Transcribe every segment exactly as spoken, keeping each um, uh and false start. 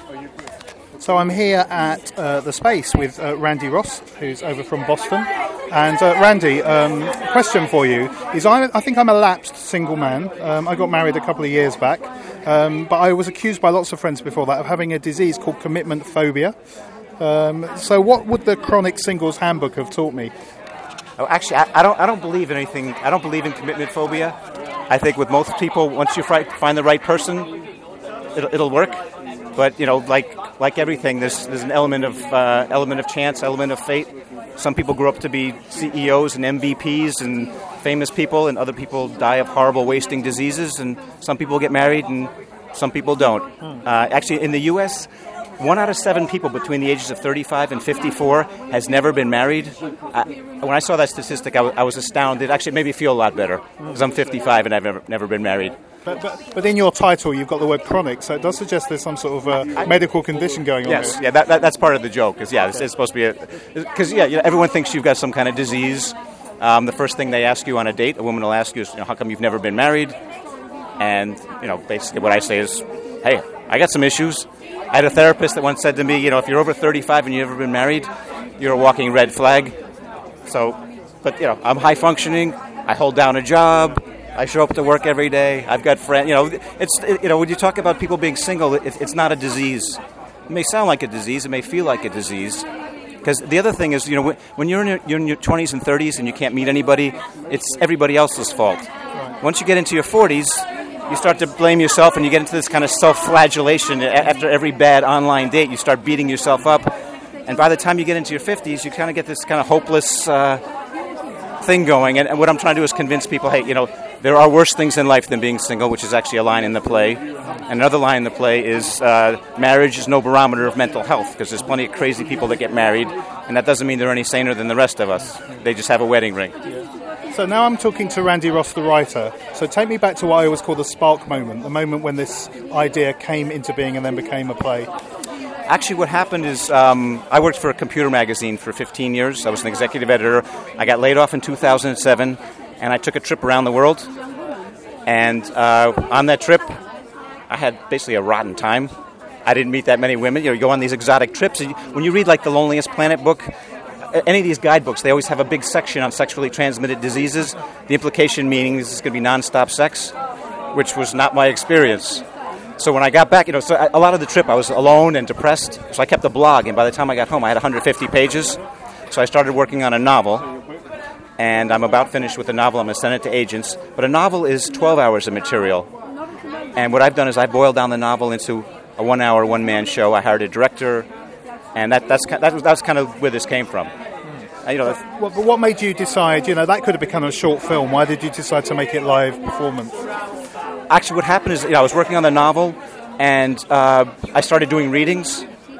So I'm here at uh, the Space with uh, Randy Ross, who's over from Boston. And uh, Randy, um, question for you is I, I think I'm a lapsed single man. Um, I got married a couple of years back, um, but I was accused by lots of friends before that of having a disease called commitment phobia. Um, so what would the Chronic Singles Handbook have taught me? Oh, actually, I, I don't. I don't believe in anything. I don't believe in commitment phobia. I think with most people, once you find the right person, it'll, it'll work. But you know, like like everything, there's there's an element of uh, element of chance, element of fate. Some people grow up to be C E Os and M V Ps and famous people, and other people die of horrible wasting diseases. And some people get married, and some people don't. Uh, actually, in the U S, one out of seven people between the ages of thirty-five and fifty-four has never been married. I, when I saw that statistic, I, w- I was astounded. Actually, it made me feel a lot better because I'm fifty-five and I've never, never been married. But, but, but in your title, you've got the word chronic, so it does suggest there's some sort of uh, medical condition going on yes, here. yeah, that, that, that's part of the joke. Because yeah, it's, it's supposed to be a because yeah, you know, everyone thinks you've got some kind of disease. Um, the first thing they ask you on a date, a woman will ask you is, you know, how come you've never been married? And you know, basically what I say is, hey, I got some issues. I had a therapist that once said to me, you know, if you're over thirty-five and you've never been married, you're a walking red flag. So, but you know, I'm high functioning. I hold down a job. I show up to work every day. I've got friends. You know, it's it, you know when you talk about people being single, it, it's not a disease. It may sound like a disease. It may feel like a disease. Because the other thing is, you know, when you're in your, you're in your twenties and thirties and you can't meet anybody, it's everybody else's fault. Right. Once you get into your forties, you start to blame yourself, and you get into this kind of self-flagellation. After every bad online date, you start beating yourself up. And by the time you get into your fifties, you kind of get this kind of hopeless uh, thing going. And, and what I'm trying to do is convince people, hey, you know, there are worse things in life than being single, which is actually a line in the play. And another line in the play is uh, marriage is no barometer of mental health, because there's plenty of crazy people that get married, and that doesn't mean they're any saner than the rest of us. They just have a wedding ring. So now I'm talking to Randy Ross, the writer. So take me back to what I always call the spark moment, the moment when this idea came into being and then became a play. Actually, what happened is um, I worked for a computer magazine for fifteen years. I was an executive editor. I got laid off in two thousand seven, and I took a trip around the world. And uh, on that trip, I had basically a rotten time. I didn't meet that many women. You know, you go on these exotic trips. And when you read, like, the Loneliest Planet book, any of these guidebooks, they always have a big section on sexually transmitted diseases. The implication meaning this is going to be nonstop sex, which was not my experience. So when I got back, you know, so a lot of the trip I was alone and depressed. So I kept a blog, and by the time I got home, I had one hundred fifty pages. So I started working on a novel, and I'm about finished with the novel. I'm going to send it to agents. But a novel is twelve hours of material. And what I've done is I boiled down the novel into a one-hour, one-man show. I hired a director, and that, that's that was, that's kind of where this came from. Uh, you know, but, but what made you decide, you know, that could have become a short film. Why did you decide to make it live performance? Actually, what happened is, you know, I was working on the novel, and uh, I started doing readings,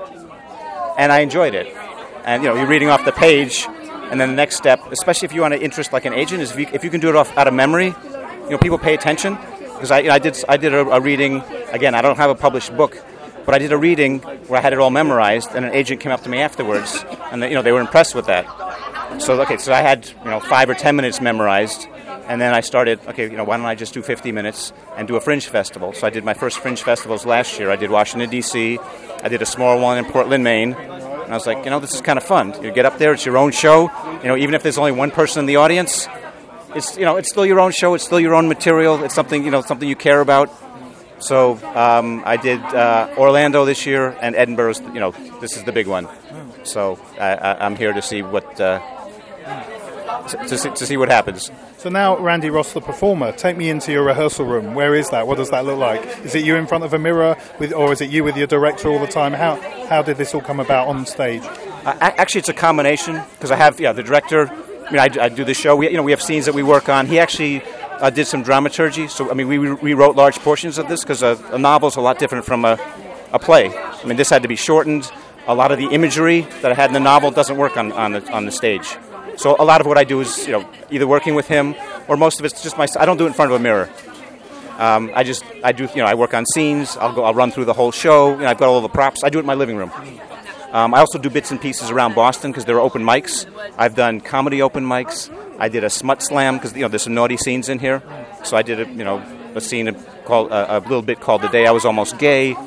and I enjoyed it. And, you know, you're reading off the page, and then the next step, especially if you want to interest like an agent, is if you, if you can do it off out of memory, you know, people pay attention. Because I, you know, I did I did a, a reading, again, I don't have a published book, but I did a reading where I had it all memorized, and an agent came up to me afterwards, and they, you know, they were impressed with that. So, okay, so I had, you know, five or ten minutes memorized, and then I started, okay, you know, why don't I just do fifty minutes and do a Fringe Festival? So I did my first Fringe Festivals last year. I did Washington, D C I did a small one in Portland, Maine. And I was like, you know, this is kind of fun. You get up there, it's your own show. You know, even if there's only one person in the audience, it's, you know, it's still your own show. It's still your own material. It's something, you know, something you care about. So um, I did uh, Orlando this year, and Edinburgh's, you know, this is the big one. So I, I, I'm here to see what uh, to, see, to see what happens. So now, Randy Ross, the performer, take me into your rehearsal room. Where is that? What does that look like? Is it you in front of a mirror, with, or is it you with your director all the time? How how did this all come about on stage? Uh, actually, it's a combination, because I have, yeah, the director. I mean, I, I do the show. We, you know, we have scenes that we work on. He actually uh, did some dramaturgy. So, I mean, we rewrote large portions of this, because a, a novel is a lot different from a, a play. I mean, this had to be shortened. A lot of the imagery that I had in the novel doesn't work on, on the on the stage. So a lot of what I do is, you know, either working with him, or most of it's just my. I don't do it in front of a mirror. Um, I just I do you know I work on scenes. I'll go. I'll run through the whole show. You know, I've got all the props. I do it in my living room. Um, I also do bits and pieces around Boston, because there are open mics. I've done comedy open mics. I did a smut slam, because, you know, there's some naughty scenes in here. So I did a you know a scene called uh, a little bit called "The Day I Was Almost Gay."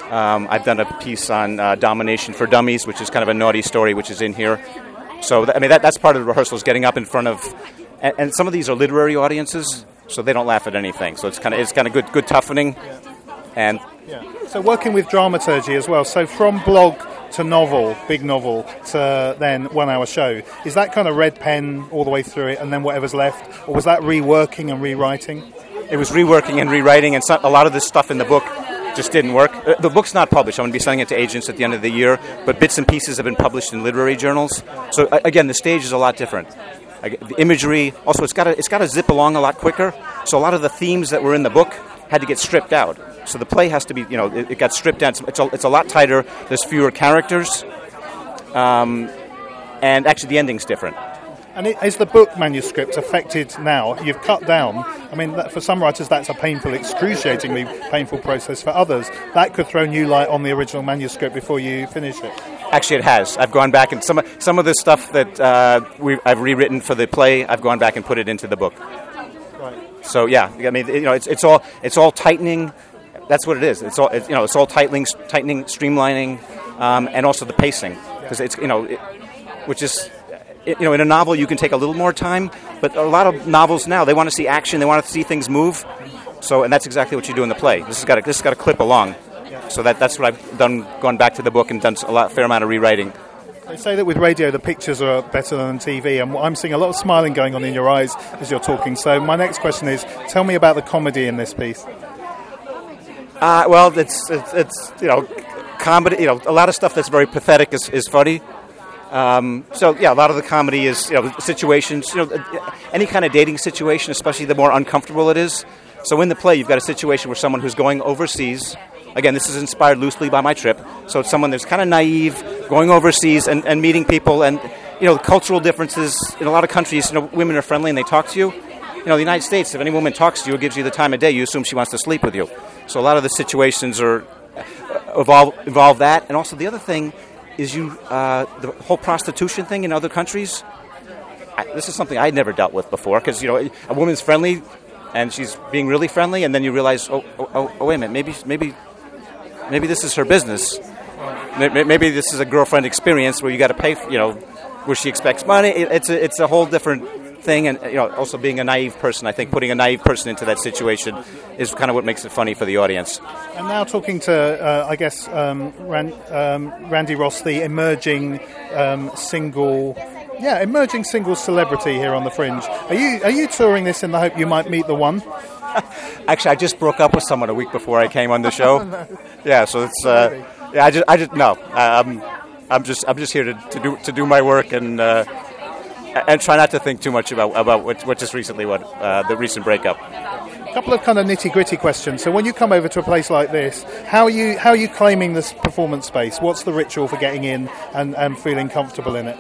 Um, I've done a piece on uh, Domination for Dummies, which is kind of a naughty story, which is in here. So, th- I mean, that, that's part of the rehearsal, is getting up in front of... And, and some of these are literary audiences, so they don't laugh at anything. So it's kind of it's kind of good good toughening. And yeah. So working with dramaturgy as well. So from blog to novel, big novel, to then one-hour show, is that kind of red pen all the way through it, and then whatever's left? Or was that reworking and rewriting? It was reworking and rewriting, and so, a lot of this stuff in the book just didn't work. Uh, the book's not published. I'm going to be selling it to agents at the end of the year, but bits and pieces have been published in literary journals. So uh, again, the stage is a lot different. Uh, the imagery, also, it's got to it's got to zip along a lot quicker. So a lot of the themes that were in the book had to get stripped out. So the play has to be, you know, it, it got stripped down. It's a, it's a lot tighter. There's fewer characters, um, and actually the ending's different. And is the book manuscript affected now? You've cut down. I mean, that, for some writers, that's a painful, excruciatingly painful process. For others, that could throw new light on the original manuscript before you finish it. Actually, it has. I've gone back and some some of the stuff that uh, we I've rewritten for the play, I've gone back and put it into the book. Right. So yeah, I mean, you know, it's it's all it's all tightening. That's what it is. It's all it's, you know, it's all tightening, tightening, streamlining, um, and also the pacing, because it's you know, it, which is. You know, in a novel, you can take a little more time, but a lot of novels now, they want to see action, they want to see things move. So, and that's exactly what you do in the play. This has got to, this has got to clip along. So that that's what I've done, gone back to the book and done a lot, fair amount of rewriting. They say that with radio, the pictures are better than T V, and I'm seeing a lot of smiling going on in your eyes as you're talking. So my next question is, tell me about the comedy in this piece. Uh, well, it's, it's, it's, you know, comedy, you know, a lot of stuff that's very pathetic is, is funny. Um, so yeah, a lot of the comedy is, you know, situations, you know, any kind of dating situation, especially the more uncomfortable it is. So in the play, you've got a situation where someone who's going overseas. Again, this is inspired loosely by my trip. So it's someone that's kind of naive, going overseas and, and meeting people, and you know, cultural differences in a lot of countries. You know, women are friendly and they talk to you. You know, the United States, if any woman talks to you, gives you the time of day, you assume she wants to sleep with you. So a lot of the situations are evolve involve that, and also the other thing. Is you uh, the whole prostitution thing in other countries? I, this is something I'd never dealt with before, because you know a woman's friendly, and she's being really friendly, and then you realize, oh, oh, oh, oh wait a minute, maybe, maybe, maybe this is her business. Maybe this is a girlfriend experience where you got to pay, for, you know, where she expects money. It, it's a, it's a whole different thing, and you know, also being a naive person, I think putting a naive person into that situation is kind of what makes it funny for the audience. And now talking to, uh, I guess, um, Ran- um, Randy Ross, the emerging um, single, yeah, emerging single celebrity here on the Fringe. Are you are you touring this in the hope you might meet the one? Actually, I just broke up with someone a week before I came on the show. no. Yeah, so it's uh, yeah, I just I just no, I'm I'm just I'm just here to, to do to do my work and. Uh, And try not to think too much about about what, what just recently what uh, the recent breakup. A couple of kind of nitty gritty questions. So when you come over to a place like this, how are you how are you claiming this performance space? What's the ritual for getting in and, and feeling comfortable in it?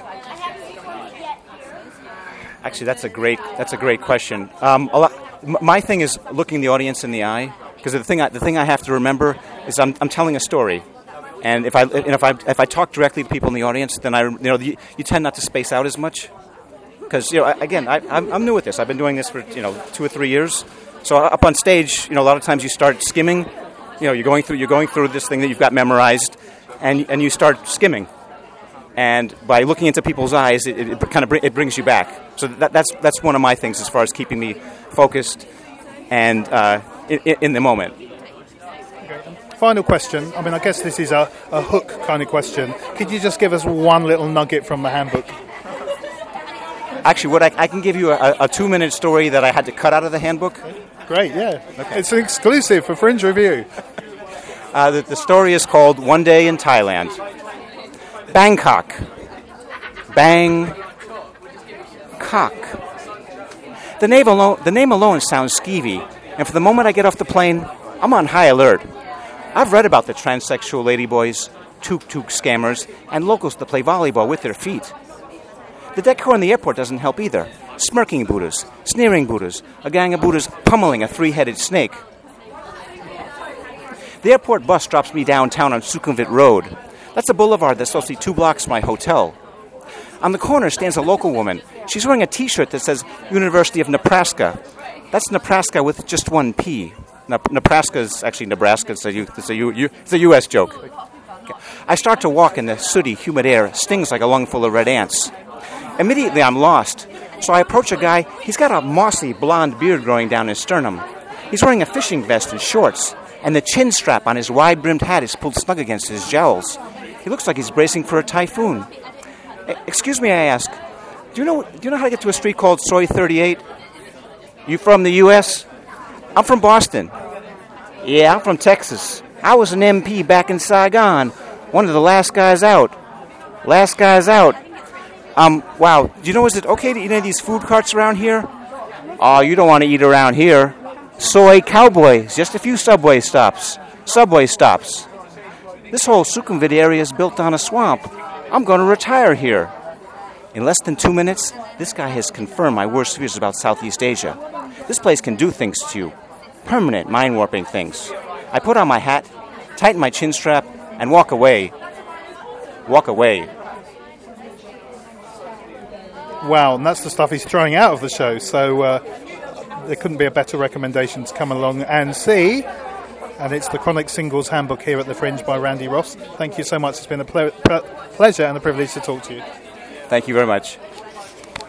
Actually, that's a great that's a great question. Um, a lot, my thing is looking the audience in the eye, because the thing I, the thing I have to remember is I'm I'm telling a story. And if I and if I if I talk directly to people in the audience, then I you know you, you tend not to space out as much, because you know again I, I'm I'm new at this. I've been doing this for you know two or three years. So up on stage, you know a lot of times you start skimming. You know you're going through you're going through this thing that you've got memorized, and and you start skimming. And by looking into people's eyes, it, it kind of br- it brings you back. So that, that's that's one of my things as far as keeping me focused and uh, in, in the moment. Final question. I mean, I guess this is a, a hook kind of question. Could you just give us one little nugget from the handbook? Actually, what I, I can give you a, a two-minute story that I had to cut out of the handbook. Great, yeah. Okay. It's an exclusive for Fringe Review. Uh, the, the story is called One Day in Thailand. Bangkok. Bang. Cock. The name alone, the name alone sounds skeevy, and for the moment I get off the plane, I'm on high alert. I've read about the transsexual ladyboys, tuk-tuk scammers, and locals that play volleyball with their feet. The decor in the airport doesn't help either. Smirking Buddhas, sneering Buddhas, a gang of Buddhas pummeling a three-headed snake. The airport bus drops me downtown on Sukhumvit Road. That's a boulevard that's only two blocks from my hotel. On the corner stands a local woman. She's wearing a T-shirt that says University of Nebraska. That's Nebraska with just one P. Nebraska is actually Nebraska. It's a, U, it's, a U, U, it's a U S joke. Okay. I start to walk, and the sooty, humid air stings like a lungful of red ants. Immediately, I'm lost. So I approach a guy. He's got a mossy, blonde beard growing down his sternum. He's wearing a fishing vest and shorts, and the chin strap on his wide-brimmed hat is pulled snug against his jowls. He looks like he's bracing for a typhoon. E- excuse me, I ask. Do you know Do you know how to get to a street called Soy thirty-eight? You from the U S? I'm from Boston. Yeah, I'm from Texas. I was an M P back in Saigon. One of the last guys out. Last guys out. Um, wow. Do you know, is it okay to eat any of these food carts around here? Oh, you don't want to eat around here. Soy Cowboys. Just a few subway stops. Subway stops. This whole Sukhumvit area is built on a swamp. I'm going to retire here. In less than two minutes, this guy has confirmed my worst fears about Southeast Asia. This place can do things to you. Permanent mind-warping things. I put on my hat, tighten my chin strap, and walk away. Walk away. Wow, and that's the stuff he's throwing out of the show. So uh, there couldn't be a better recommendation to come along and see. And it's the Chronic Singles Handbook here at the Fringe by Randy Ross. Thank you so much. It's been a ple- ple- pleasure and a privilege to talk to you. Thank you very much.